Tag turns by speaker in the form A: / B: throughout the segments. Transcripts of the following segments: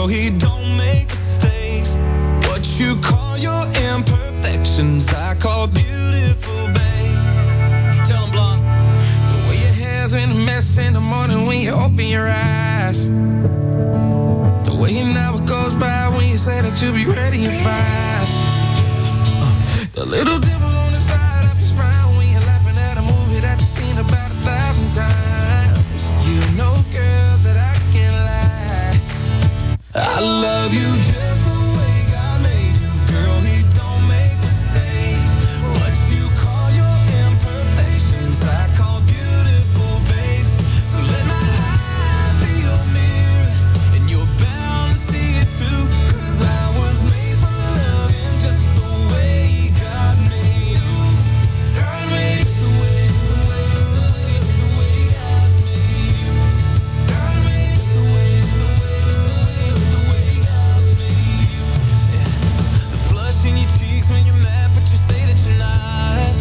A: girl, he don't make mistakes. What you call your imperfections, I call beautiful, babe. Tell him, Blanc. The way your hair's in a mess in the morning when you open your eyes. The way an hour goes by when you say that you'll be ready in 5. The little dimple on the side of your smile when you're laughing at a movie that you've seen about 1,000 times. You know, girl, that I can't lie. I love you just the way God made you, girl. He don't make mistakes. What you call your imperfections, I call beautiful, babe. So let my eyes be your mirror, and you're bound to see it too. 'Cause I was made for loving just the way God made you. God made you the way, the way, the way, the way God made you. God made you the way, the way, the way, the way God made you. Yeah. The flush in your cheeks when you're mad, but you say that you're not.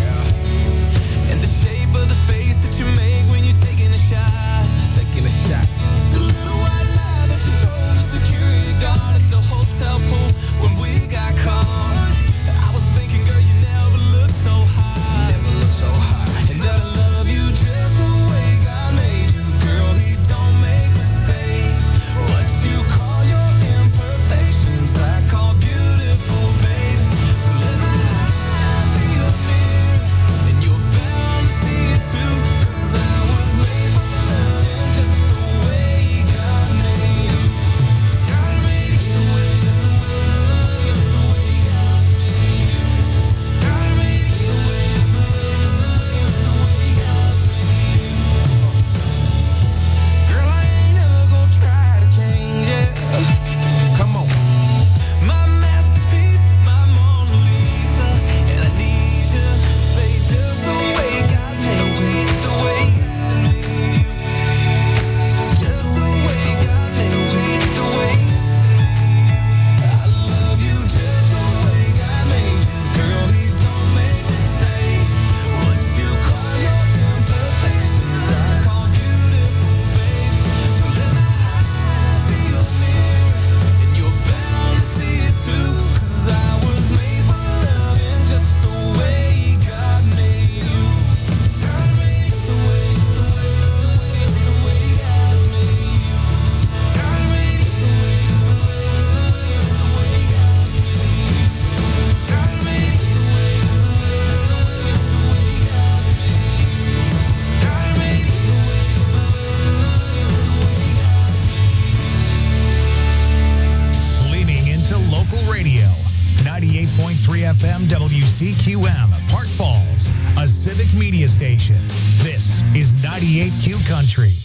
A: Yeah. And the shape of the face that you make when you're taking a shot. Taking a shot. The little white lie that you told the security guard at the hotel pool when we got caught. I was thinking, girl, you never looked so hot. Never looked so hot. And that I love you just the way God made you, girl. He don't make mistakes. What you call your imperfections, I call beautiful, babe. So let my eyes be your mirror, and you're bound to see it too. 'Cause I was made for loving just the way God made you. God made you the way, the way, the way God made you. God made you the way, the way, the way God made you. Girl, I ain't never gonna try to change it. Come on. My masterpiece, my Mona Lisa, and I need you, babe, just the way God made you. The way God made you. Just the way God made you. The way. I love you just the way God made you, girl. He don't make mistakes. What you call your imperfections, I call beautiful, babe. So let my eyes be your mirror, and you're bound to see it too. 'Cause I was made for loving just the way God made you. God made you the way, the way, the way, the way God made you. God made you the way, the way, the way, the way God made you. God made you the way, the way, the way, the way God made you. God made you the way, the way, the way God made you.
B: Leaning into local radio. 98.3 FM WCQM, Park Falls, a civic media station. This is 98Q Country.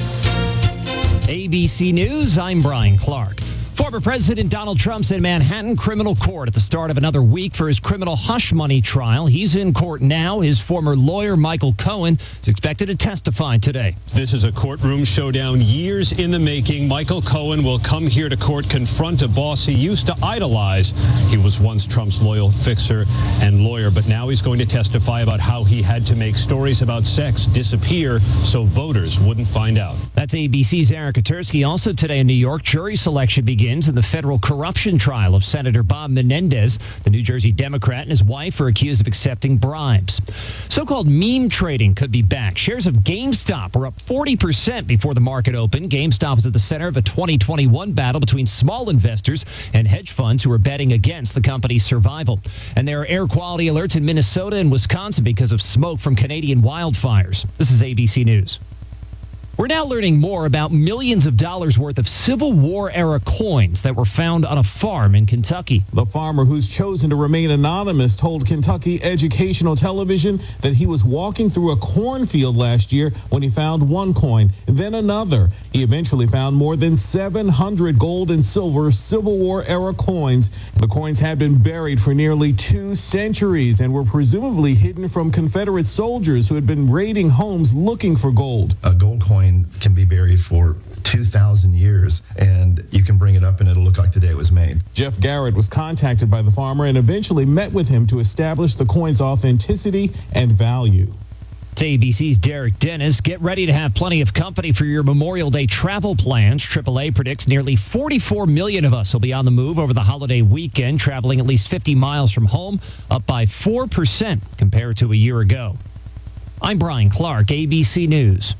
C: ABC News, I'm Brian Clark. Former President Donald Trump's in Manhattan criminal court at the start of another week for his criminal hush money trial. He's in court now. His former lawyer, Michael Cohen, is expected to testify today.
D: This is a courtroom showdown years in the making. Michael Cohen will come here to court, confront a boss he used to idolize. He was once Trump's loyal fixer and lawyer, but now he's going to testify about how he had to make stories about sex disappear so voters wouldn't find out.
C: That's ABC's Eric Katursky. Also today in New York, jury selection begins in the federal corruption trial of Senator Bob Menendez. The New Jersey Democrat and his wife are accused of accepting bribes. So-called meme trading could be back. Shares of GameStop were up 40% before the market opened. GameStop is at the center of a 2021 battle between small investors and hedge funds who are betting against the company's survival. And there are air quality alerts in Minnesota and Wisconsin because of smoke from Canadian wildfires. This is ABC News. We're now learning more about millions of dollars worth of Civil War-era coins that were found on a farm in Kentucky.
E: The farmer, who's chosen to remain anonymous, told Kentucky Educational Television that he was walking through a cornfield last year when he found one coin, then another. He eventually found more than 700 gold and silver Civil War-era coins. The coins had been buried for nearly 2 centuries and were presumably hidden from Confederate soldiers who had been raiding homes looking for gold.
F: A gold coin can be buried for 2,000 years, and you can bring it up and it'll look like the day it was made.
E: Jeff Garrett was contacted by the farmer and eventually met with him to establish the coin's authenticity and value.
C: It's ABC's Derek Dennis. Get ready to have plenty of company for your Memorial Day travel plans. AAA predicts nearly 44 million of us will be on the move over the holiday weekend, traveling at least 50 miles from home, up by 4% compared to a year ago. I'm Brian Clark, ABC News.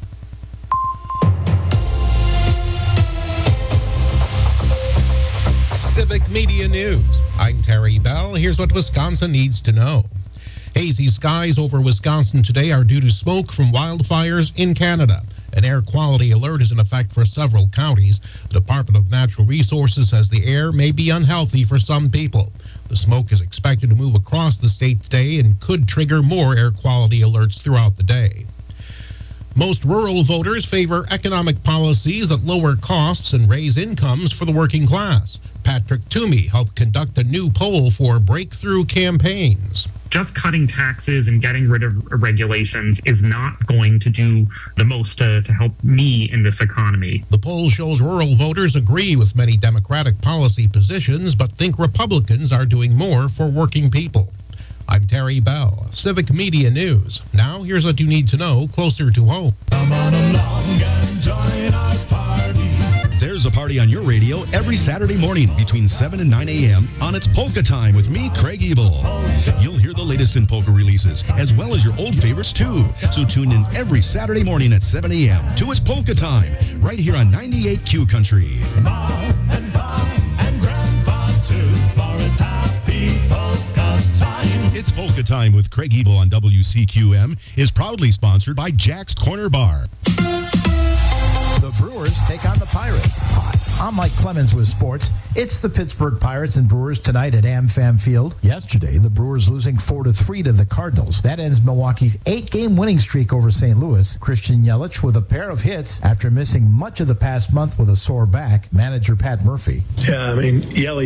G: Civic Media News. I'm Terry Bell. Here's what Wisconsin needs to know. Hazy skies over Wisconsin today are due to smoke from wildfires in Canada. An air quality alert is in effect for several counties. The Department of Natural Resources says the air may be unhealthy for some people. The smoke is expected to move across the state today and could trigger more air quality alerts throughout the day. Most rural voters favor economic policies that lower costs and raise incomes for the working class. Patrick Toomey helped conduct a new poll for Breakthrough Campaigns.
H: Just cutting taxes and getting rid of regulations is not going to do the most to help me in this economy.
G: The poll shows rural voters agree with many Democratic policy positions, but think Republicans are doing more for working people. I'm Terry Bell, Civic Media News. Now, here's what you need to know closer to home.
A: Come on along and join our party.
I: There's a party on your radio every Saturday morning between 7 and 9 a.m. on It's Polka Time with me, Craig Ebel. You'll hear the latest in polka releases, as well as your old favorites, too. So tune in every Saturday morning at 7 a.m. to It's Polka Time, right here on 98Q Country.
A: Mom and Pop and Grandpa, too, for it's happy polka time.
I: It's Polka Time with Craig Ebel on WCQM is proudly sponsored by Jack's Corner Bar.
J: The Brewers take on the Pirates. Hi, I'm Mike Clemens with sports. It's the Pittsburgh Pirates and Brewers tonight at AmFam Field. Yesterday, the Brewers losing 4-3 to the Cardinals. That ends Milwaukee's 8-game winning streak over St. Louis. Christian Yelich with a pair of hits after missing much of the past month with a sore back. Manager Pat Murphy.
K: Yeah, I mean,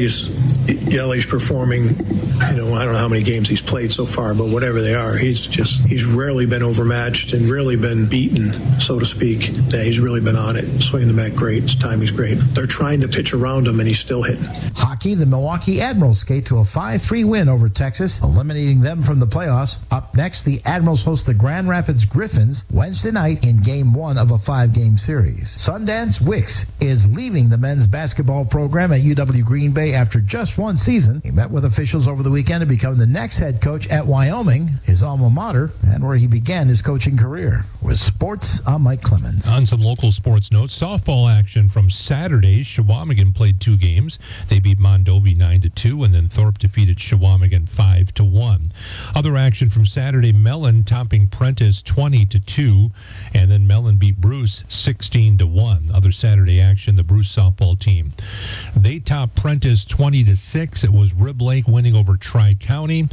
K: Yelich performing, I don't know how many games he's played so far, but whatever they are, he's rarely been overmatched and rarely been beaten, so to speak. Yeah, he's really been on it, swinging the bat great. His timing's great. They're trying to pitch around him, and he's still hitting.
J: Hockey, the Milwaukee Admirals skate to a 5-3 win over Texas, eliminating them from the playoffs. Up next, the Admirals host the Grand Rapids Griffins Wednesday night in Game 1 of a 5-game series. Sundance Wicks is leaving the men's basketball program at UW Green Bay after just one season. He met with officials over the weekend to become the next head coach at Wyoming, his alma mater, and where he began his coaching career. With sports, I'm Mike Clemens.
L: On some local sports notes, softball action from Saturday. Shawamigan played 2 games. They beat Mondovi 9-2, and then Thorpe defeated Shawamigan 5-1. Other action from Saturday, Mellon topping Prentice 20-2, and then Mellon beat Bruce 16-1. Other Saturday action, the Bruce softball team, they topped Prentice 20-6. It was Rib Lake winning over Tri-County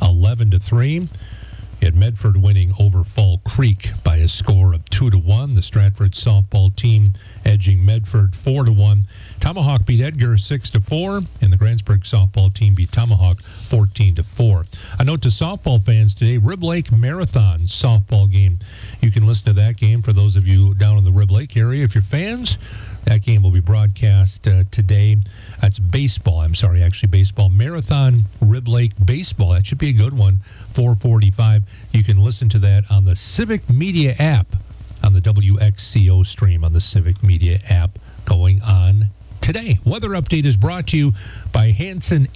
L: 11-3. You had Medford winning over Fall Creek by a score of 2-1. The Stratford softball team edging Medford 4-1. Tomahawk beat Edgar 6-4, and the Grantsburg softball team beat Tomahawk 14-4. A note to softball fans today: Rib Lake Marathon softball game. You can listen to that game for those of you down in the Rib Lake area. If you're fans, that game will be broadcast today. That's baseball. Baseball. Marathon Rib Lake Baseball. That should be a good one. 4:45. You can listen to that on the Civic Media app, on the WXCO stream on the Civic Media app going on today. Weather update is brought to you by Hanson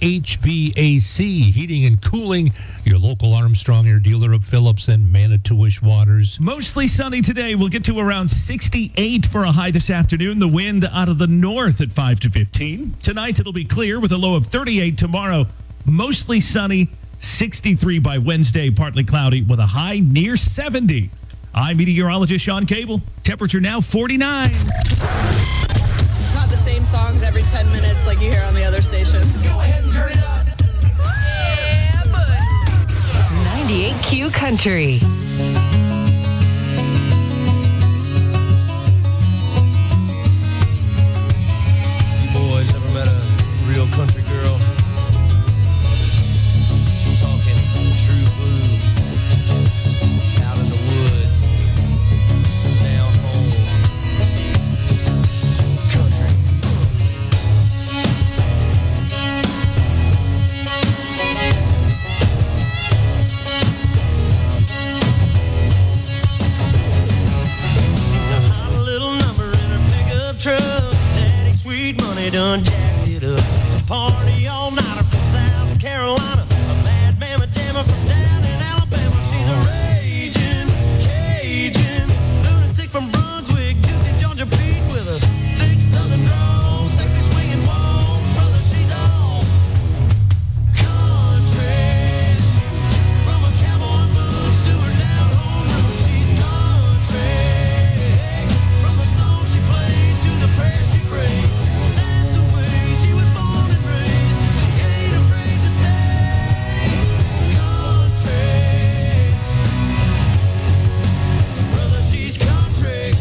L: HVAC, heating and cooling, your local Armstrong Air dealer of Phillips and Manitowish Waters.
M: Mostly sunny today. We'll get to around 68 for a high this afternoon. The wind out of the north at 5 to 15. Tonight it'll be clear with a low of 38 tomorrow. Mostly sunny, 63 by Wednesday, partly cloudy with a high near 70. I'm meteorologist Sean Cable. Temperature now 49.
N: It's not the same songs every 10 minutes like you hear on the other stations. Go ahead and turn it up. Yeah, bud.
O: 98Q Country.
P: You boys ever met a real country girl? Talking true blue. Out in the woods. Down home. Country.
O: truck. Daddy Sweet Money done jacked it up. It's a party all nighter from South Carolina. A bad mama jammer from down in Alabama. She's a raging Cajun lunatic from Brunswick, juicy Georgia Peach with a thick southern drawl, sexy swinging wall. Brother, she's all country. From a cowboy boots to her down home road, she's country. From the song she plays to the prayer she prays, that's the way she was born and raised. She ain't afraid to stay country. Brother, she's country.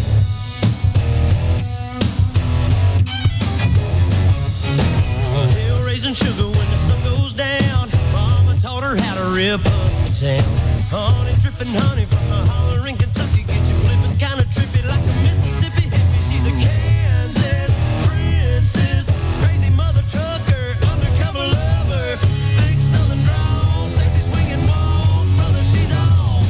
O: A hill raising sugar when the sun goes down. Mama taught her how to rip up the town. Honey dripping honey from the holler in Kentucky. Get you flipping kind of trippy like a Mississippi hippie. She's a Kansas princess, crazy mother trucker, undercover lover, thick southern drawl, sexy swinging walk. Brother, she's all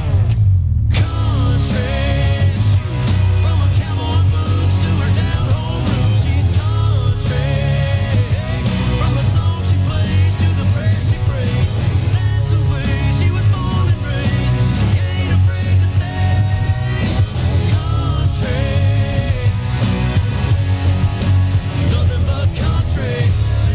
O: country. From a cowboy boots to her down home room, she's country. From the song she plays to the prayer she prays, that's the way she was born and raised. She ain't afraid to stay country. Nothing but country.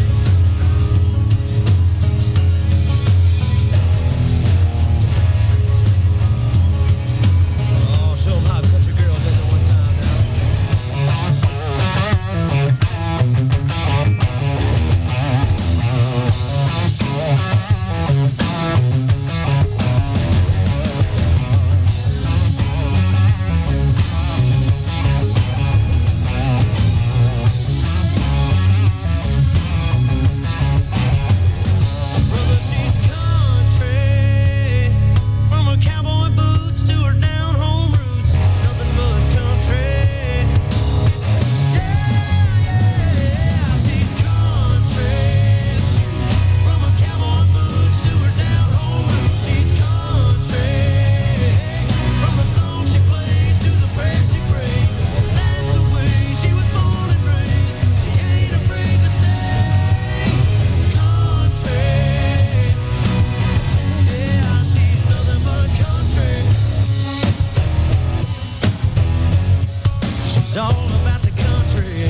O: Oh, show 'em how a country girl does it one time Brother, she's country. From her cowboy boots to her down home roots, nothing but country. Yeah, she's country. From her cowboy boots to her down home roots, she's country. From the song she plays to the prayer she prays, that's the way she was born and raised. She ain't afraid to stay country. Yeah, she's nothing but country. She's all about the country.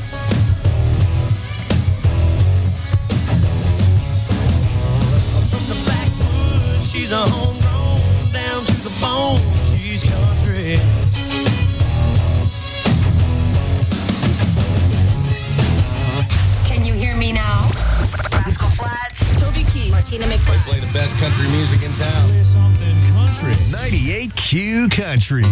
O: From the backwoods, she's a homegrown, down to the bone, she's country.
Q: Can you hear me now? Rascal Flats, Toby Keith, Martina McFly.
R: Play the best country music in town.
B: Something country. 98Q Country.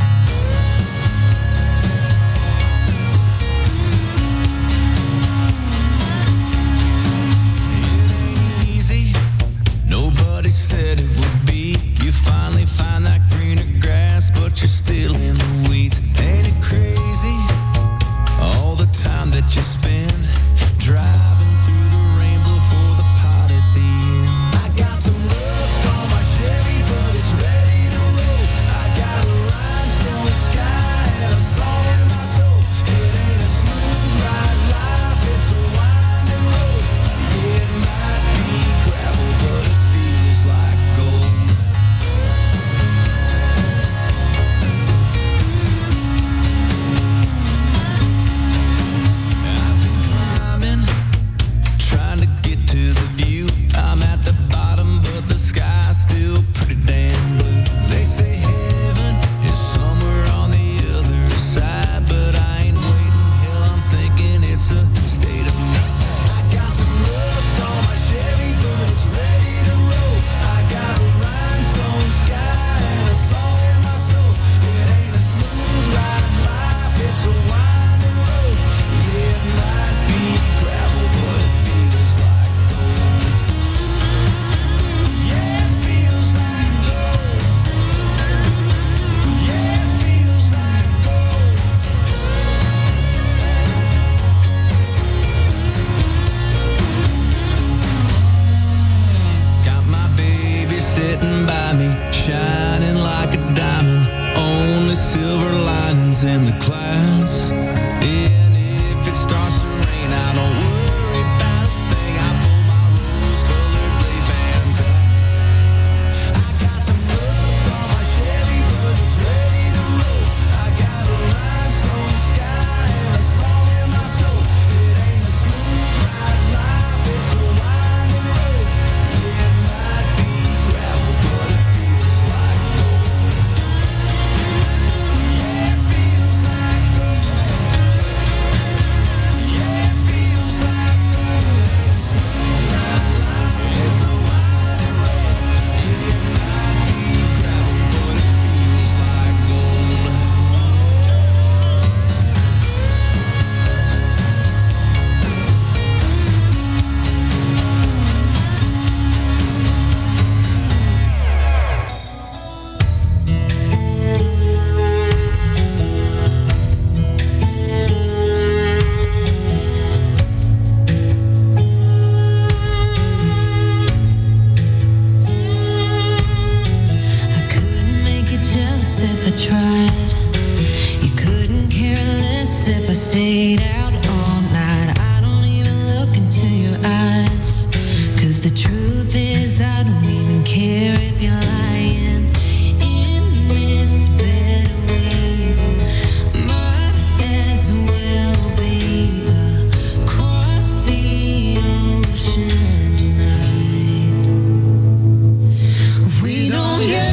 A: Easy. Nobody said it would be. You finally find that greener grass, but you're still in the weeds. Ain't it crazy? All the time that you spend driving through the rainbow for the pot at the end. I got some rust on my Chevy, but it's ready to roll. I got a rhinestone
S: stayed out all night. I don't even look into your eyes. 'Cause the truth is I don't even care if you're lying. In this bed we might as well be across the ocean tonight. We don't yell.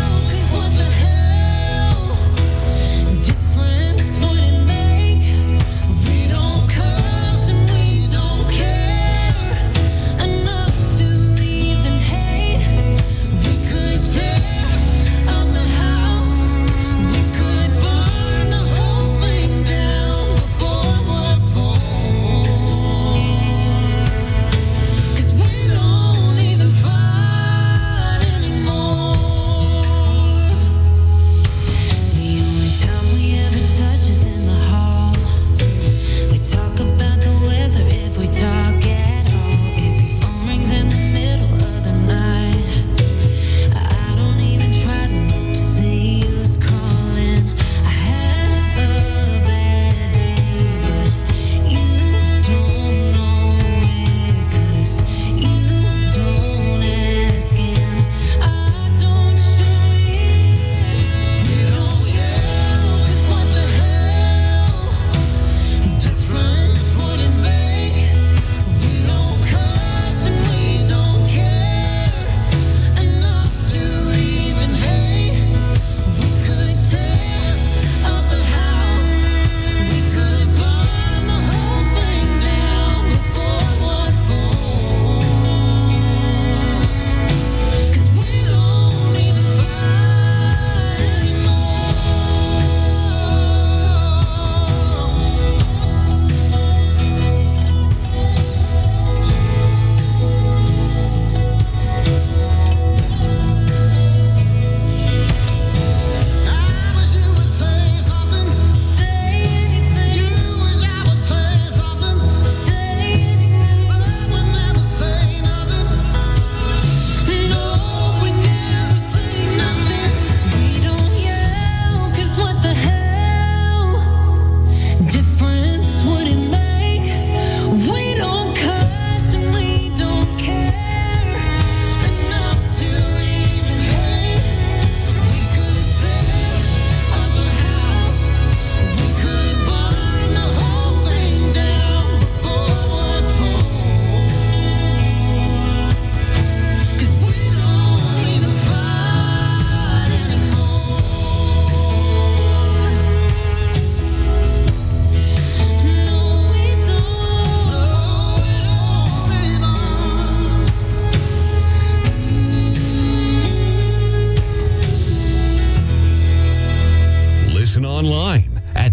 I: Online at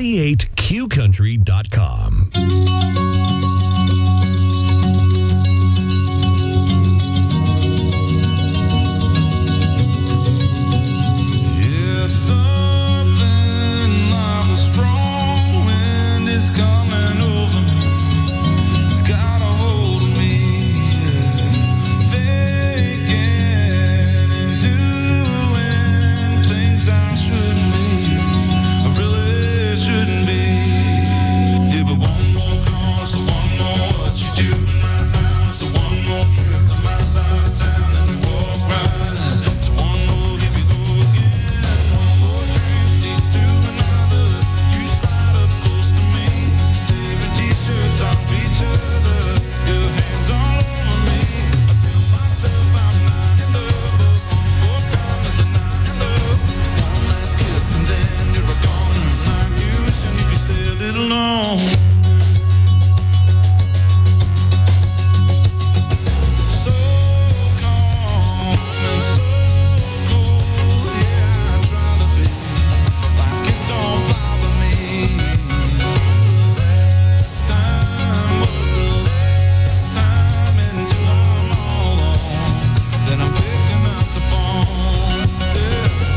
I: 98qcountry.com.
A: Shouldn't be. Yeah, but one more cross, one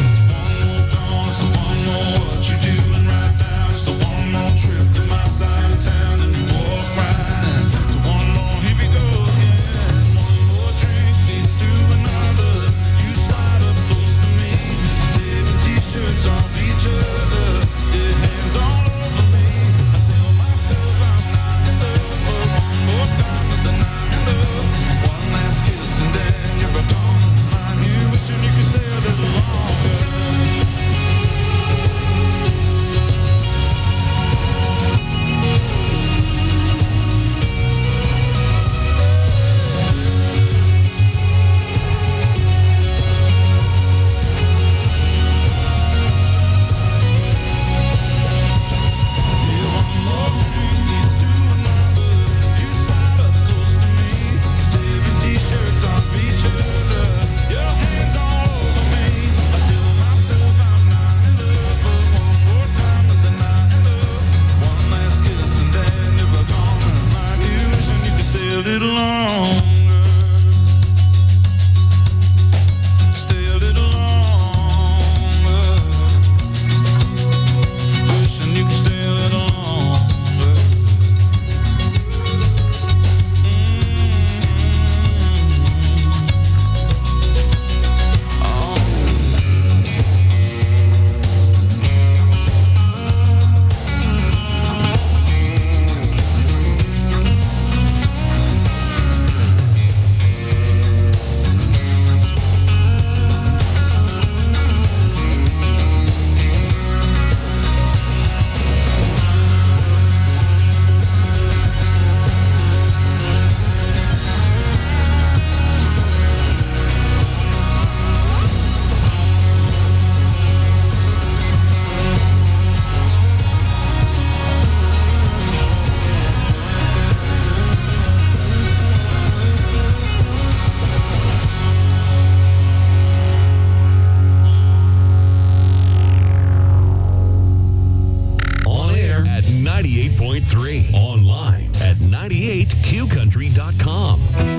A: side.
I: 98.3. Online at 98qcountry.com.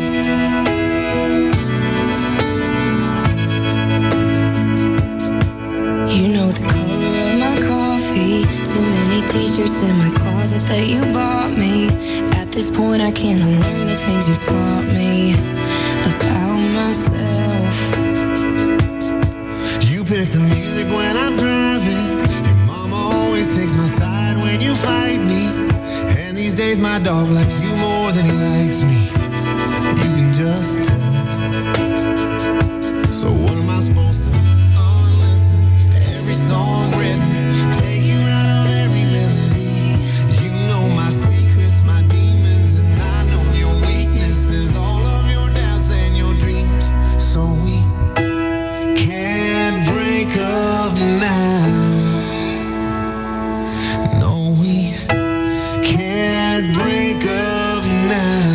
S: You know the color of my coffee. Too many t-shirts in my closet that you bought me. At this point I can't unlearn the things you taught me about myself.
A: You pick the music when I'm driving. Your mama always takes my side when you fight me. And these days my dog likes you more than he likes me. You can just tell. So what am I supposed to unlisten to every song written? Take you out of every melody. You know my secrets, my demons, and I know your weaknesses. All of your doubts and your dreams. So we can't break up now. No, we can't break up now.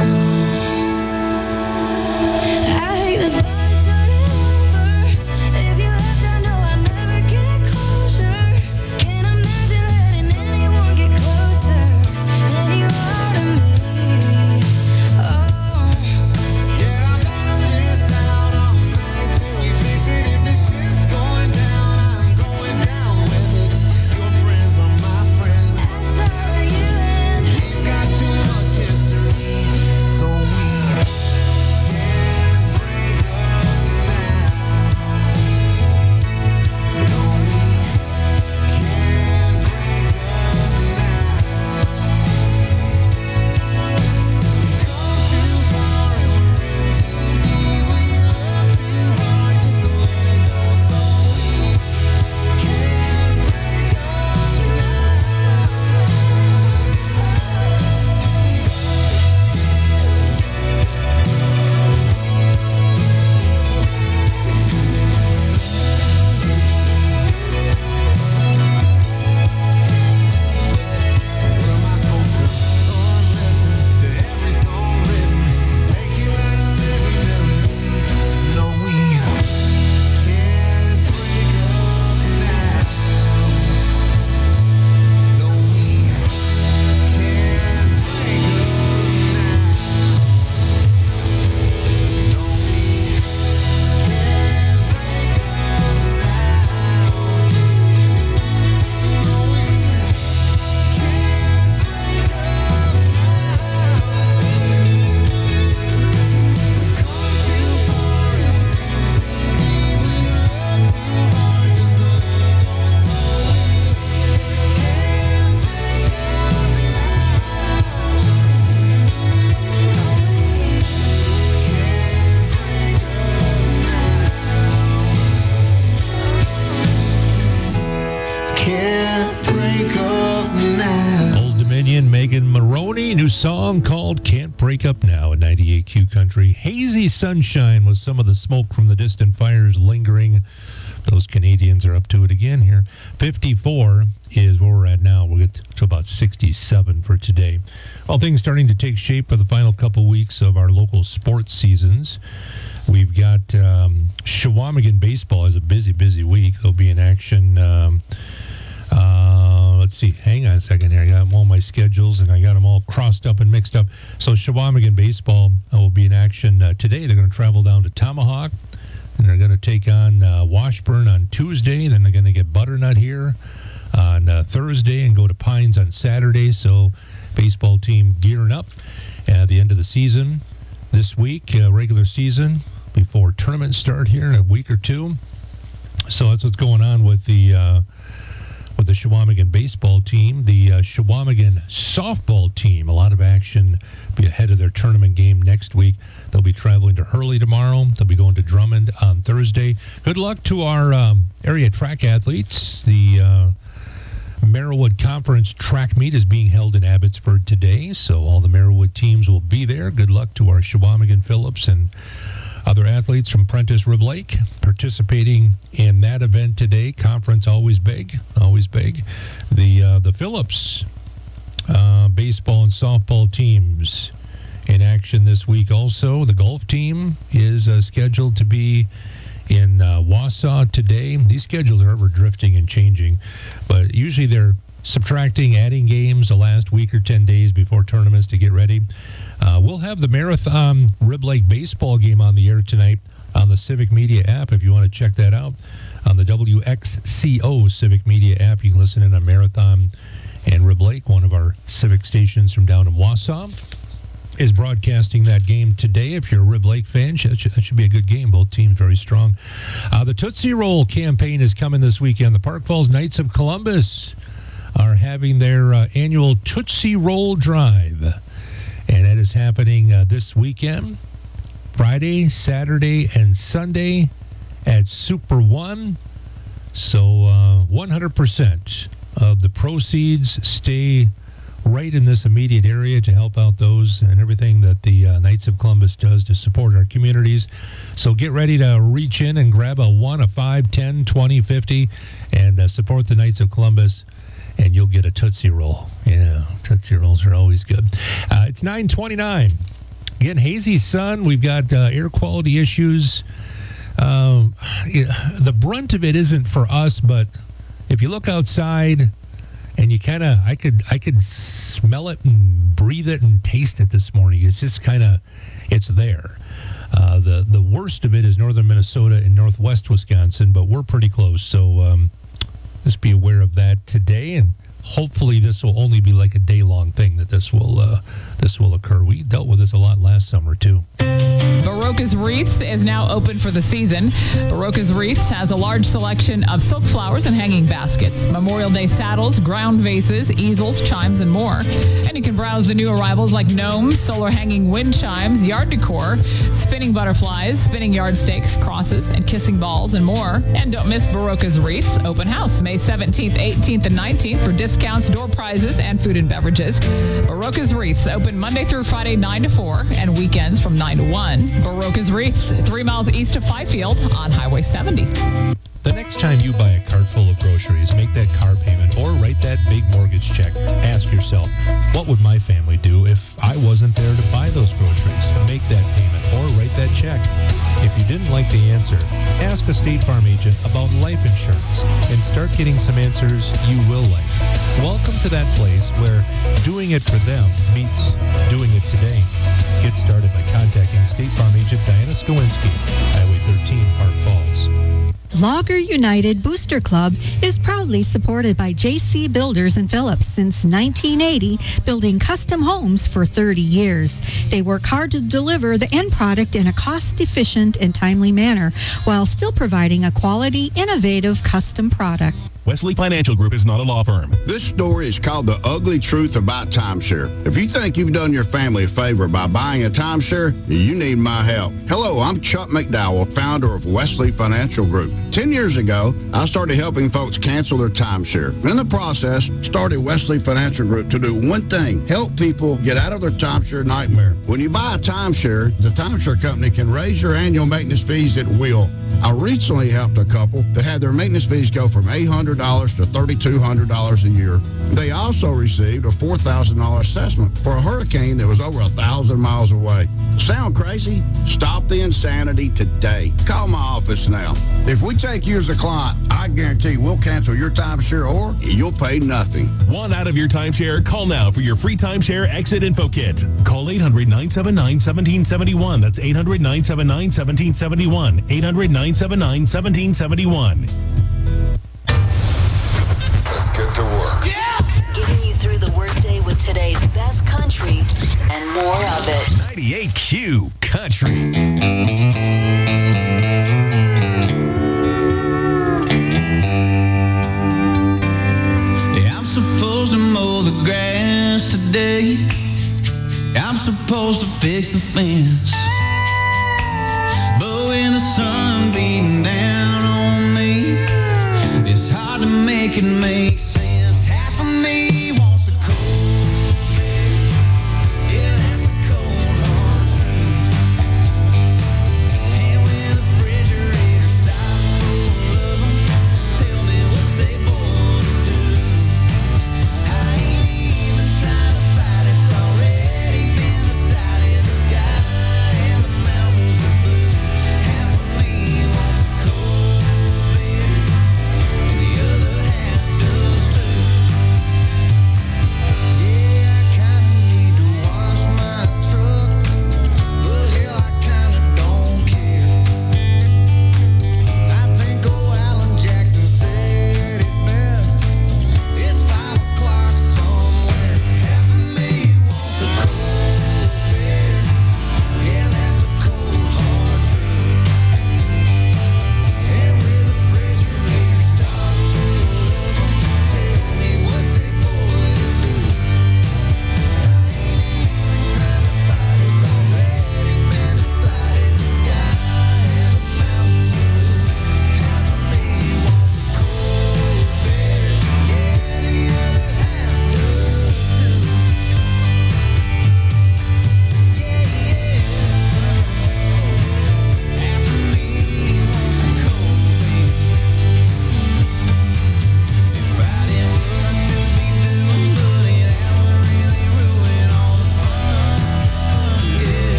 S: I hate the thought of starting over. If you left, I know I'd never get closure. Can't imagine letting anyone get closer than you are to me. Oh.
A: Yeah, I'm burning this out all night till we fix it. If the ship's going down, I'm going down with it. Your friends are my friends.
S: So are you, and
A: We've got too much history, so we can't break up now. No, we can't break up now. We've come too far and we're in too deep. We love too hard just to let it go, so we can't break up So what am I supposed to unlisten to every song written? Take you out of every melody. No, we can't break up now. No, we can't break up now. No, we can't break up now. No, we can't break up now.
L: Old Dominion, Megan Maroney, new song called Can't Break Up Now at 98Q Country. Hazy sunshine with some of the smoke from the distant fires lingering. Those Canadians are up to it again here. 54 is where we're at now. We'll get to about 67 for today. Well, things starting to take shape for the final couple weeks of our local sports seasons. We've got Shawamigan baseball has a busy, busy week. They'll be in action. Let's see. Hang on a second here. I got all my schedules, and I got them all crossed up and mixed up. So Shawamigan baseball will be in action today. They're going to travel down to Tomahawk, and they're going to take on Washburn on Tuesday. Then they're going to get Butternut here on Thursday and go to Pines on Saturday. So baseball team gearing up at the end of the season this week, regular season, before tournaments start here in a week or two. So that's what's going on with the Shawamigan baseball team. The Shawamigan softball team, a lot of action, be ahead of their tournament game next week. They'll be traveling to Hurley tomorrow. They'll be going to Drummond on Thursday. Good luck to our area track athletes. The Merrillwood Conference track meet is being held in Abbotsford today, so all the Merrillwood teams will be there. Good luck to our Shawamigan Phillips and other athletes from Prentice Rib Lake participating in that event today. Conference always big, always big. The Phillips baseball and softball teams in action this week also. The golf team is scheduled to be in Wausau today. These schedules are ever drifting and changing, but usually they're subtracting, adding games the last week or 10 days before tournaments to get ready. We'll have the Marathon Rib Lake baseball game on the air tonight on the Civic Media app if you want to check that out. On the WXCO Civic Media app, you can listen in on Marathon and Rib Lake, one of our Civic stations from down in Wausau, is broadcasting that game today. If you're a Rib Lake fan, that should be a good game. Both teams very strong. The Tootsie Roll campaign is coming this weekend. The Park Falls Knights of Columbus are having their annual Tootsie Roll Drive, and that is happening this weekend, Friday, Saturday, and Sunday at Super One. So 100% of the proceeds stay right in this immediate area to help out those and everything that the Knights of Columbus does to support our communities. So get ready to reach in and grab a 1, a 5, 10, 20, 50, and support the Knights of Columbus, and you'll get a Tootsie Roll. Yeah, Tootsie Rolls are always good. It's 9:29. Again, hazy sun. We've got air quality issues. The brunt of it isn't for us, but if you look outside and you kind of, I could smell it and breathe it and taste it this morning. It's just kind of, it's there. The worst of it is northern Minnesota and northwest Wisconsin, but we're pretty close. So just be aware of that today, and hopefully this will only be like a day-long thing that this will occur. We dealt with this a lot last summer too.
T: Barocas Wreaths is now open for the season. Barocas Wreaths has a large selection of silk flowers and hanging baskets, Memorial Day saddles, ground vases, easels, chimes, and more. And you can browse the new arrivals like gnomes, solar hanging wind chimes, yard decor, spinning butterflies, spinning yard stakes, crosses, and kissing balls, and more. And don't miss Barocas Wreaths open house May 17th, 18th, and 19th for discounts, door prizes, and food and beverages. Barocas Wreaths open Monday through Friday 9 to 4 and weekends from 9 to 1. Barocas Wreaths, 3 miles east of Fifield on Highway 70.
L: The next time you buy a cart full of groceries, make that car payment or write that big mortgage check, ask yourself, what would my family do if I wasn't there to buy those groceries? Make that payment or write that check. If you didn't like the answer, ask a State Farm agent about life insurance and start getting some answers you will like. Welcome to that place where doing it for them meets doing it today. Get started by contacting State Farm agent Diana Skowinski, Highway 13, Park Falls.
U: Logger United Booster Club is proudly supported by J.C. Builders and Phillips since 1980, building custom homes for 30 years. They work hard to deliver the end product in a cost-efficient and timely manner while still providing a quality, innovative custom product.
V: Wesley Financial Group is not a law firm.
W: This story is called The Ugly Truth About Timeshare. If you think you've done your family a favor by buying a timeshare, you need my help. Hello, I'm Chuck McDowell, founder of Wesley Financial Group. 10 years ago, I started helping folks cancel their timeshare. In the process, started Wesley Financial Group to do one thing, help people get out of their timeshare nightmare. When you buy a timeshare, the timeshare company can raise your annual maintenance fees at will. I recently helped a couple that had their maintenance fees go from $800 to $3,200 a year. They also received a $4,000 assessment for a hurricane that was over 1,000 miles away. Sound crazy? Stop the insanity today. Call my office now. If we take you as a client, I guarantee we'll cancel your timeshare or you'll pay nothing.
V: Want out of your timeshare? Call now for your free timeshare exit info kit. Call 800-979-1771. That's 800-979-1771. 800-979-1771.
X: Let's get to work.
Q: Yeah! Getting you through the workday with today's best country and more of it.
X: 98Q Country.
A: I'm supposed to mow the grass today. I'm supposed to fix the fence. But when the sun beating down on me, it's hard to make it make sense. Half of me wants a cold bed. Yeah, that's a cold hard truth. And when the refrigerator stops full of them, tell me what's they born to do. I ain't even trying to fight, it's already been decided. The sky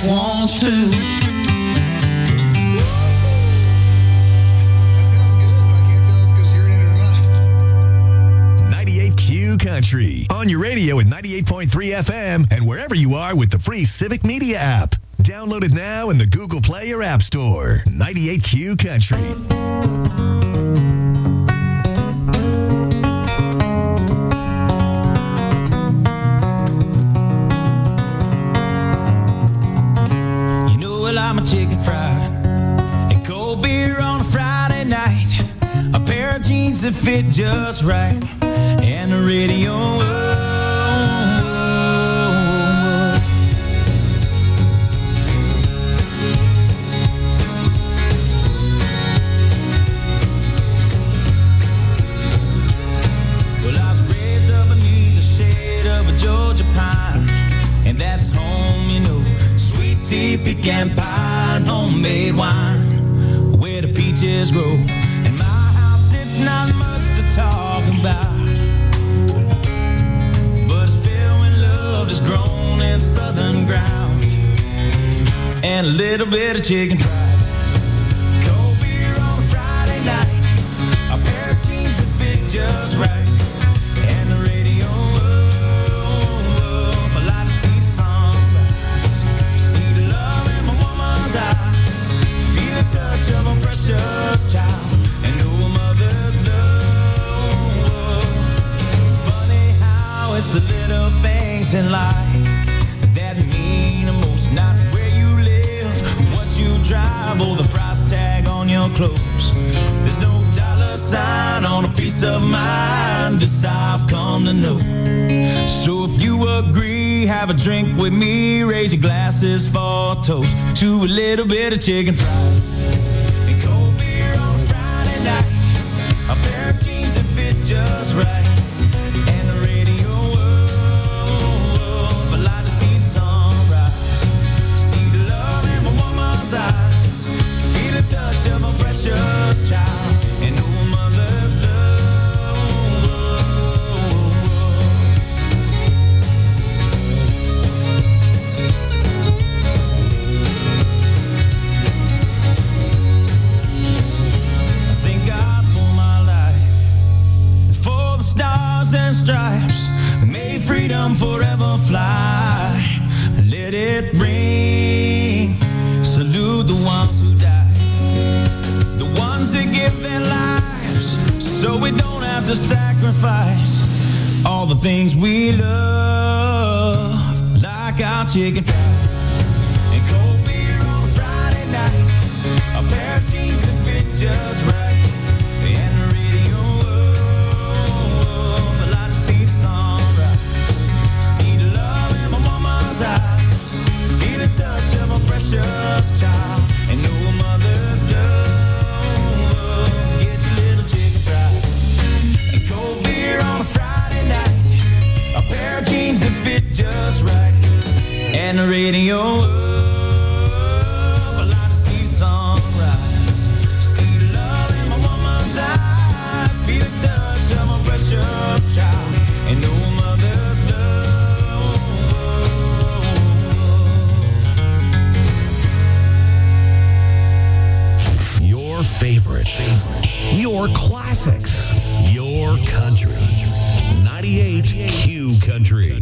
A: wants to.
X: 98Q Country. On your radio at 98.3 FM and wherever you are with the free Civic Media app. Download it now in the Google Play or App Store. 98Q Country.
A: I'm a chicken fried and cold beer on a Friday night, a pair of jeans that fit just right, and the radio. Well, I was raised up beneath the shade of a Georgia pine, and that's home, you know. Tea, pecan pie, and homemade wine, where the peaches grow. In my house, it's not much to talk about, but it's filled with love that's grown in southern ground, and a little bit of chicken fried. Cold beer on a Friday night, a pair of jeans that fit just right. Touch of a precious child and know a mother's love. It's funny how it's the little things in life that mean the most. Not where you live, what you drive, or the price tag on your clothes. There's no dollar sign on a piece of mind. This I've come to know. So if you agree, have a drink with me. Raise your glasses for a toast to a little bit of chicken fried. A pair of jeans that fit just right, and the radio. I like to see the sunrise, see the love in my woman's eyes, feel the touch of a precious child, and know a mother's and stripes, may freedom forever fly. Let it ring. Salute the ones who died, the ones that give their lives, so we don't have to sacrifice all the things we love, like our chicken fried and cold beer on a Friday night, a pair of jeans that fit just right. Touch of a precious child and know a mother's love. Get your little chicken fried and cold beer on a Friday night, a pair of jeans that fit just right, and the radio. I like to see the sunrise, see the love in my woman's eyes, feel the touch of a precious child and know a mother's love.
X: Your favorites, your classics, your country. 98Q Country.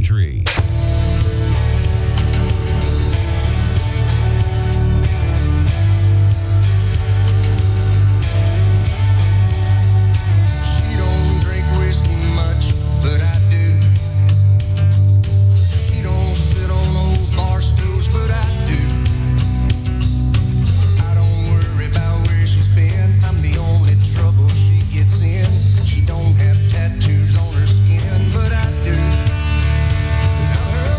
A: She don't have tattoos on her skin, but I do. 'Cause I heard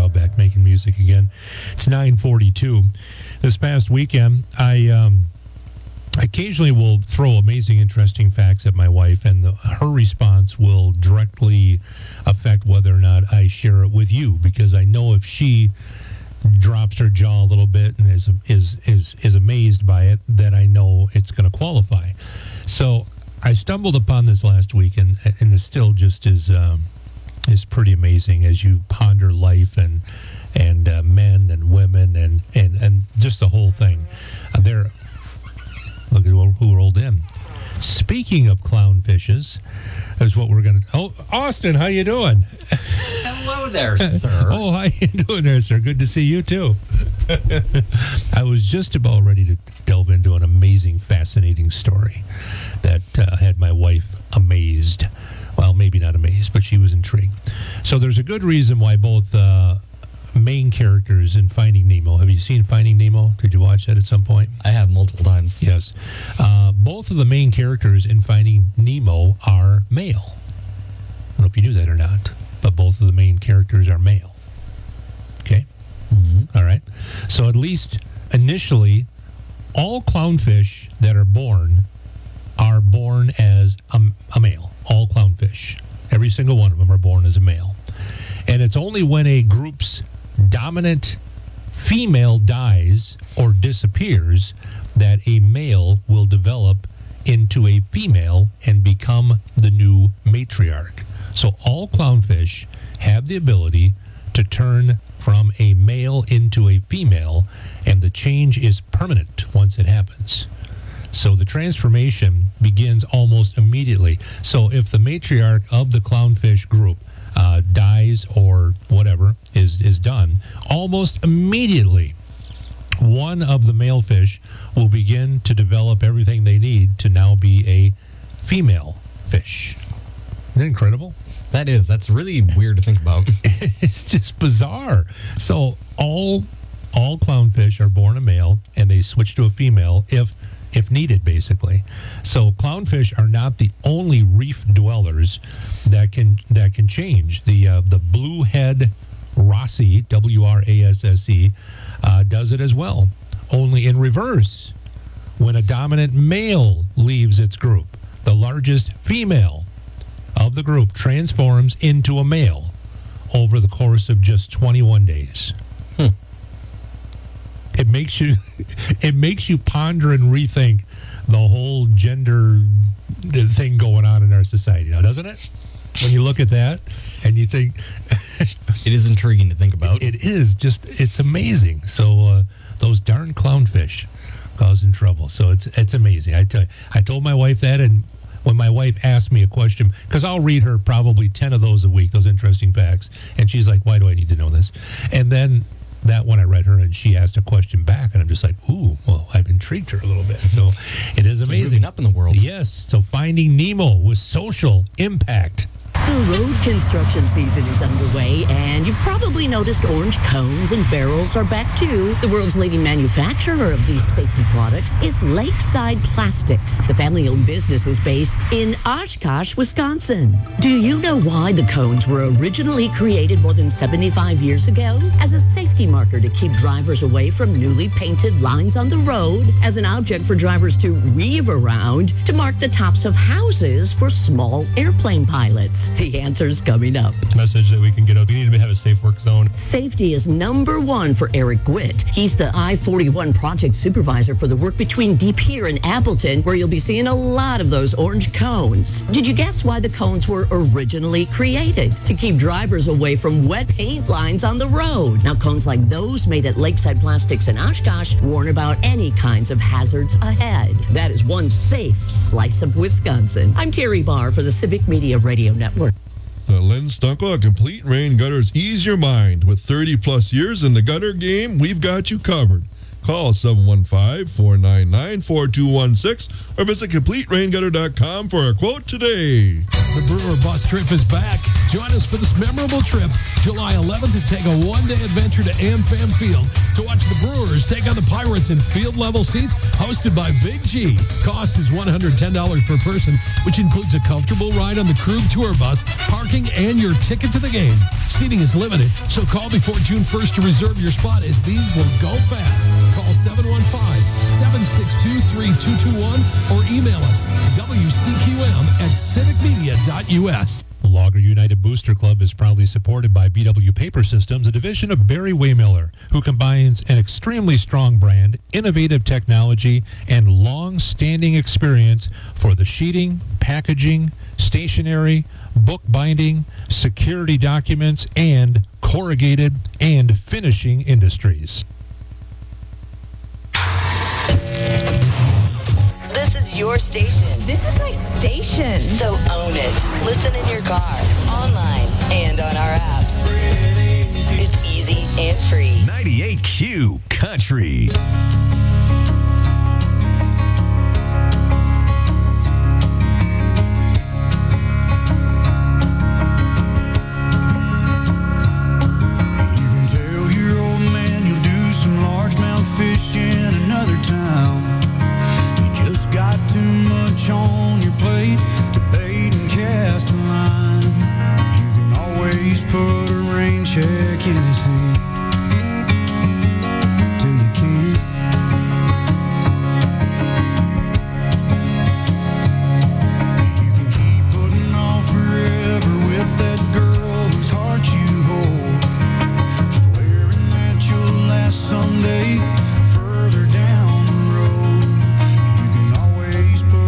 L: back making music again. It's 9:42. This past weekend, I occasionally will throw amazing, interesting facts at my wife, and her response will directly affect whether or not I share it with you, because I know if she drops her jaw a little bit and is amazed by it, that I know it's going to qualify. So I stumbled upon this last week, and it still just is pretty amazing as you ponder life and men and women and just the whole thing. Look at who rolled in. Speaking of clownfishes, is what we're going to... Oh, Austin, how you doing?
C: Hello there, sir.
L: Oh, how you doing there, sir? Good to see you, too. I was just about ready to delve into an amazing, fascinating story that had my wife amazed. Well, maybe not amazed, but she was intrigued. So there's a good reason why both main characters in Finding Nemo. Have you seen Finding Nemo? Did you watch that at some point?
C: I have multiple times.
L: Yes. Both of the main characters in Finding Nemo are male. I don't know if you knew that or not, but both of the main characters are male. Okay?
C: Mm-hmm.
L: All right. So at least initially, all clownfish that are born as a male. All clownfish. Every single one of them are born as a male. And it's only when a group's dominant female dies or disappears that a male will develop into a female and become the new matriarch. So all clownfish have the ability to turn from a male into a female, and the change is permanent once it happens. So the transformation begins almost immediately. So if the matriarch of the clownfish group dies or whatever is done, almost immediately one of the male fish will begin to develop everything they need to now be a female fish. Isn't that incredible?
C: That is. That's really weird to think about.
L: It's just bizarre. So all clownfish are born a male and they switch to a female if needed, basically. So clownfish are not the only reef dwellers that can change. The bluehead Rossi, W-R-A-S-S-E, does it as well, only in reverse. When a dominant male leaves its group, the largest female of the group transforms into a male over the course of just 21 days. It makes you ponder and rethink the whole gender thing going on in our society now, doesn't it? When you look at that and you think
C: it is intriguing to think about.
L: It is it's amazing. So those darn clownfish causing trouble. So it's amazing. I told my wife that, and when my wife asked me a question, because I'll read her probably 10 of those a week, those interesting facts, and she's like, why do I need to know this? And then that one I read her and she asked a question back, and I'm just like, ooh, well, I've intrigued her a little bit. So it is amazing.
C: Moving up in the world.
L: Yes. So Finding Nemo with social impact.
D: The road construction season is underway, and you've probably noticed orange cones and barrels are back too. The world's leading manufacturer of these safety products is Lakeside Plastics. The family-owned business is based in Oshkosh, Wisconsin. Do you know why the cones were originally created more than 75 years ago? As a safety marker to keep drivers away from newly painted lines on the road, as an object for drivers to weave around, to mark the tops of houses for small airplane pilots. The answer's coming up.
E: Message that we can get out. We need to have a safe work zone.
D: Safety is number one for Eric Gwitt. He's the I-41 project supervisor for the work between Deep Pier and Appleton, where you'll be seeing a lot of those orange cones. Did you guess why the cones were originally created? To keep drivers away from wet paint lines on the road. Now, cones like those made at Lakeside Plastics in Oshkosh warn about any kinds of hazards ahead. That is one safe slice of Wisconsin. I'm Terry Barr for the Civic Media Radio Network.
F: Len Stunkel, Complete Rain Gutters. Ease your mind. With 30 plus years in the gutter game, we've got you covered. Call 715-499-4216 or visit CompleteRainGutter.com for a quote today.
G: The Brewer Bus Trip is back. Join us for this memorable trip, July 11th, to take a one-day adventure to AmFam Field to watch the Brewers take on the Pirates in field-level seats hosted by Big G. Cost is $110 per person, which includes a comfortable ride on the Krug Tour Bus, parking, and your ticket to the game. Seating is limited, so call before June 1st to reserve your spot, as these will go fast. Call 715-762-3221 or email us wcqm@civicmedia.us.
L: Logger United Booster Club is proudly supported by BW Paper Systems, a division of Barry Waymiller, who combines an extremely strong brand, innovative technology, and long-standing experience for the sheeting, packaging, stationery, book binding, security documents, and corrugated and finishing industries.
Q: This is your station.
N: This is my station.
Q: So own it. Listen in your car, online, and on our app. It's easy and free.
X: 98Q Country.
A: On your plate to bait and cast a line. You can always put a rain check in his hand till you can't. You can keep putting off forever with that girl whose heart you hold, swearing that you'll last someday further down the road. You can always put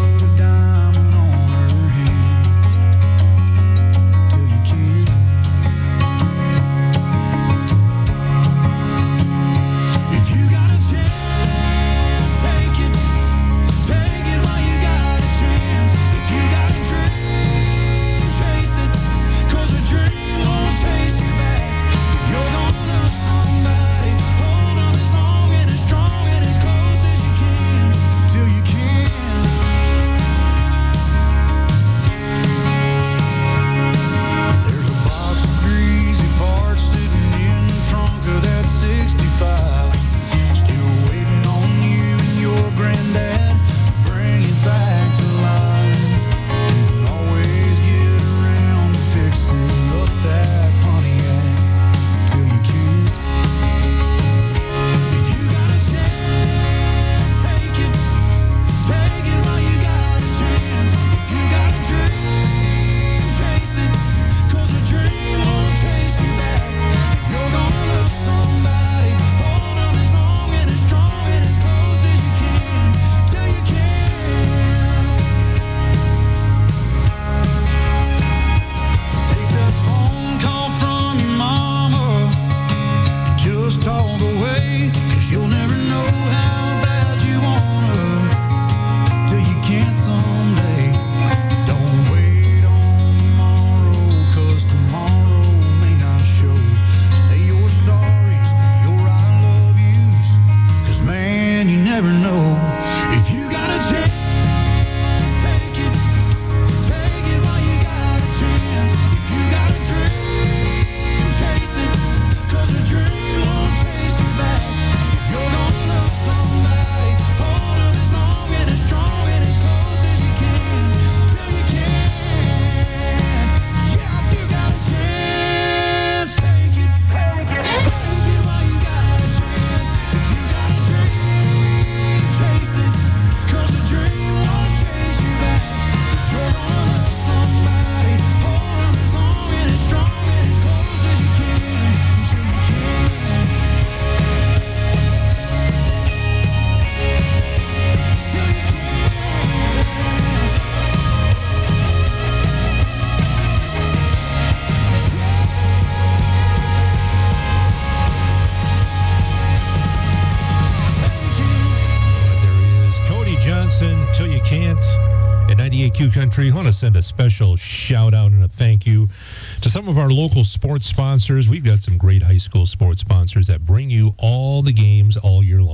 L: Till You Can't at 98Q Country. I want to send a special shout out and a thank you to some of our local sports sponsors. We've got some great high school sports sponsors that bring you all the games all year long.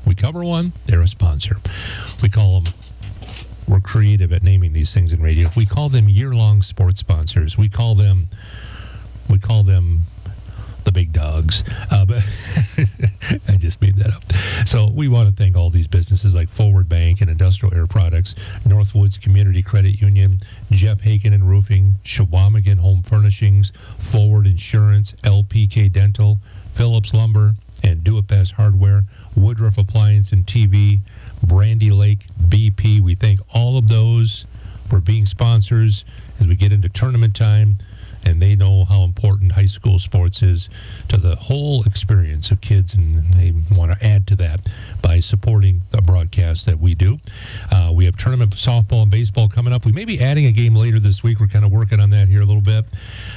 L: We cover one, they're a sponsor. We're creative at naming these things in radio. We call them year-long sports sponsors. We call them the big dogs. But I just made that up. So we want to thank all these businesses like Forward Bank and Industrial Air Products, Northwoods Community Credit Union, Jeff Haken and Roofing, Chequamegon Home Furnishings, Forward Insurance, LPK Dental, Phillips Lumber, and Do It Best Hardware, Woodruff Appliance and TV, Brandy Lake, BP. We thank all of those for being sponsors as we get into tournament time, and they know how important high school sports is to the whole experience of kids, and they want to add to that by supporting the broadcast that we do. We have tournament softball and baseball coming up. We may be adding a game later this week. We're kind of working on that here a little bit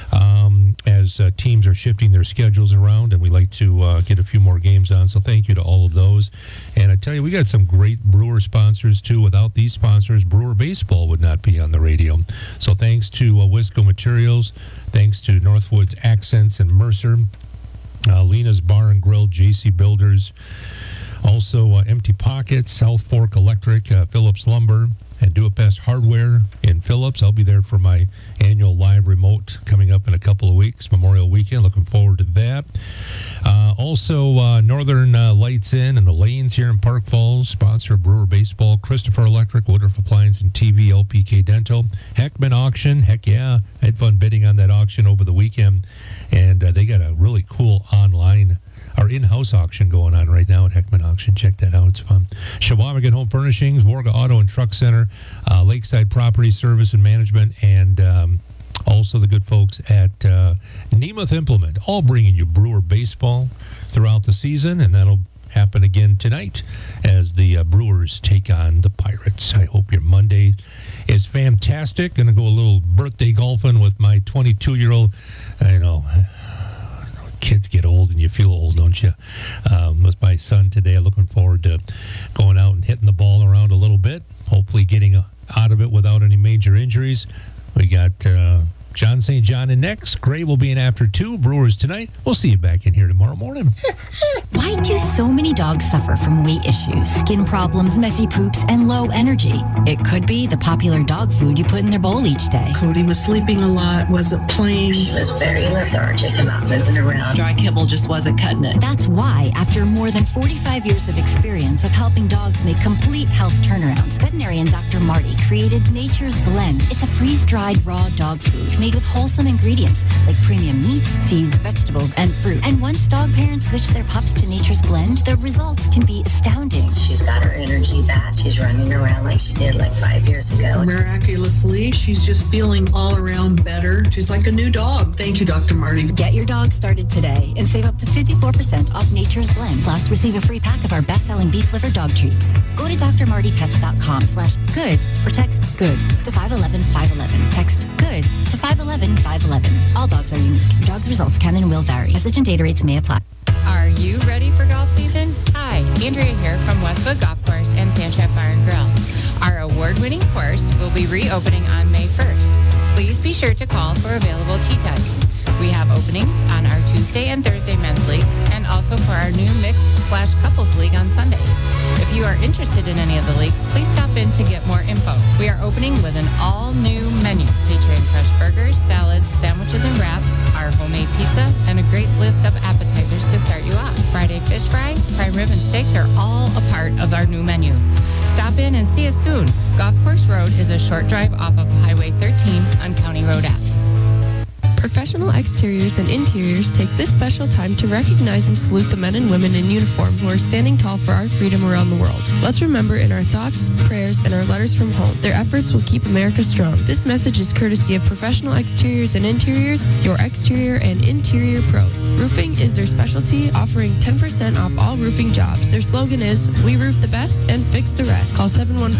L: as teams are shifting their schedules around, and we like to get a few more games on. So thank you to all of those. And I tell you, we got some great Brewer sponsors too. Without these sponsors, Brewer baseball would not be on the radio. So thanks to Wisco Materials, thanks to Northwoods Accents and Mercer, Lena's Bar and Grill, JC Builders, also Empty Pockets, South Fork Electric, Phillips Lumber, and Do It Best Hardware in Phillips. I'll be there for my annual live remote coming up in a couple of weeks, Memorial Weekend. Looking forward to that. Also, Northern Lights Inn and the Lanes here in Park Falls sponsor Brewer Baseball, Christopher Electric, Woodruff Appliance and TV, LPK Dental, Heckman Auction. Heck yeah, I had fun bidding on that auction over the weekend, and they got a really cool online our in-house auction going on right now at Heckman Auction. Check that out. It's fun. Chequamegon Home Furnishings, Warga Auto and Truck Center, Lakeside Property Service and Management, and also the good folks at Nemeth Implement, all bringing you Brewer baseball throughout the season, and that'll happen again tonight as the Brewers take on the Pirates. I hope your Monday is fantastic. Going to go a little birthday golfing with my 22-year-old. I know. Kids get old and you feel old, don't you? With my son today, looking forward to going out and hitting the ball around a little bit, hopefully getting out of it without any major injuries. We got John St. John in next. Gray will be in after 2. Brewers tonight. We'll see you back in here tomorrow morning.
H: Why do so many dogs suffer from weight issues, skin problems, messy poops, and low energy? It could be the popular dog food you put in their bowl each day.
J: Cody was sleeping a lot, wasn't playing.
K: She was very lethargic and not moving around. Dry kibble just wasn't cutting it.
H: That's why, after more than 45 years of experience of helping dogs make complete health turnarounds, veterinarian Dr. Marty created Nature's Blend. It's a freeze-dried raw dog food made with wholesome ingredients like premium meats, seeds, vegetables, and fruit. And once dog parents switch their pups to Nature's Blend, the results can be astounding.
K: She's got her energy back. She's running around like she did like 5 years ago.
J: Miraculously, she's just feeling all around better. She's like a new dog. Thank you, Dr. Marty.
H: Get your dog started today and save up to 54% off Nature's Blend. Plus, receive a free pack of our best-selling beef liver dog treats. Go to drmartypets.com/good or text GOOD to 511-511. Text GOOD to 511-511. All dogs are unique. Your dog's results can and will vary. Message and data rates may apply.
M: Are you ready for golf season? Hi, Andrea here from Westwood Golf Course and Sandtrap Bar and Grill. Our award-winning course will be reopening on May 1st. Please be sure to call for available tee times. We have openings on our Tuesday and Thursday men's leagues and also for our new mixed/couples league on Sundays. If you are interested in any of the leagues, please stop in to get more info. We are opening with an all-new menu featuring fresh burgers, salads, sandwiches and wraps, our homemade pizza, and a great list of appetizers to start you off. Friday fish fry, prime rib, and steaks are all a part of our new menu. Stop in and see us soon. Golf Course Road is a short drive off of Highway 13 on County Road Ave.
Y: Professional Exteriors and Interiors take this special time to recognize and salute the men and women in uniform who are standing tall for our freedom around the world. Let's remember in our thoughts, prayers, and our letters from home, their efforts will keep America strong. This message is courtesy of Professional Exteriors and Interiors, your exterior and interior pros. Roofing is their specialty, offering 10% off all roofing jobs. Their slogan is, we roof the best and fix the rest. Call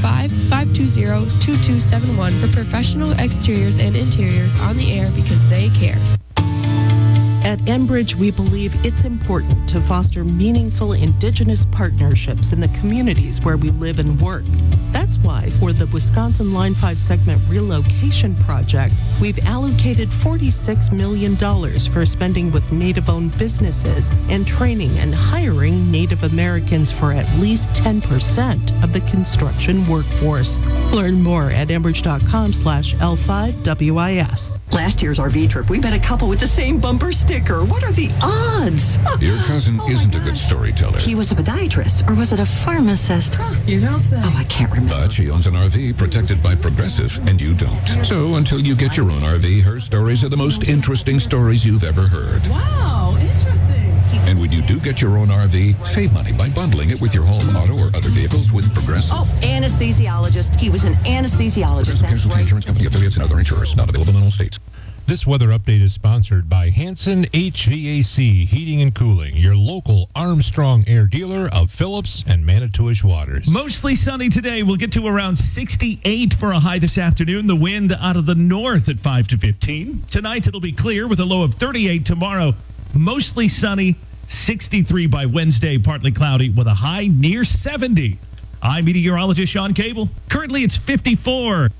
Y: 715-520-2271 for Professional Exteriors and Interiors on the air because they care.
Z: At Enbridge, we believe it's important to foster meaningful Indigenous partnerships in the communities where we live and work. That's That's why, for the Wisconsin Line 5 segment relocation project, we've allocated $46 million for spending with Native-owned businesses and training and hiring Native Americans for at least 10% of the construction workforce. Learn more at Enbridge.com/L5WIS.
B: Last year's RV trip, we met a couple with the same bumper sticker. What are the odds?
I: Your cousin isn't a good storyteller.
B: He was a podiatrist, or was it a pharmacist? You don't say. Oh, I can't remember.
I: But she owns an RV protected by Progressive, and you don't. So until you get your own RV, her stories are the most interesting stories you've ever heard.
B: Wow, interesting.
I: And when you do get your own RV, save money by bundling it with your home, auto, or other vehicles with Progressive.
B: Oh, anesthesiologist. He was an anesthesiologist.
I: Progressive Casualty Insurance Company affiliates and other insurers. Not available in all states.
L: This weather update is sponsored by Hanson HVAC Heating and Cooling, your local Armstrong Air dealer of Phillips and Manitowish Waters.
O: Mostly sunny today. We'll get to around 68 for a high this afternoon. The wind out of the north at 5 to 15. Tonight it'll be clear with a low of 38 tomorrow. Mostly sunny, 63 by Wednesday, partly cloudy with a high near 70. I'm meteorologist Sean Cable. Currently it's 54.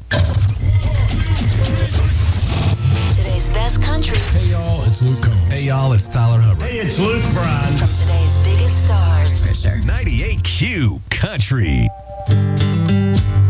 Q: Best country.
P: Hey y'all, it's Luke Combs. Hey y'all, it's Tyler Hubbard.
Q: Hey, it's Luke Bryan. From today's biggest stars.
X: 98Q Country.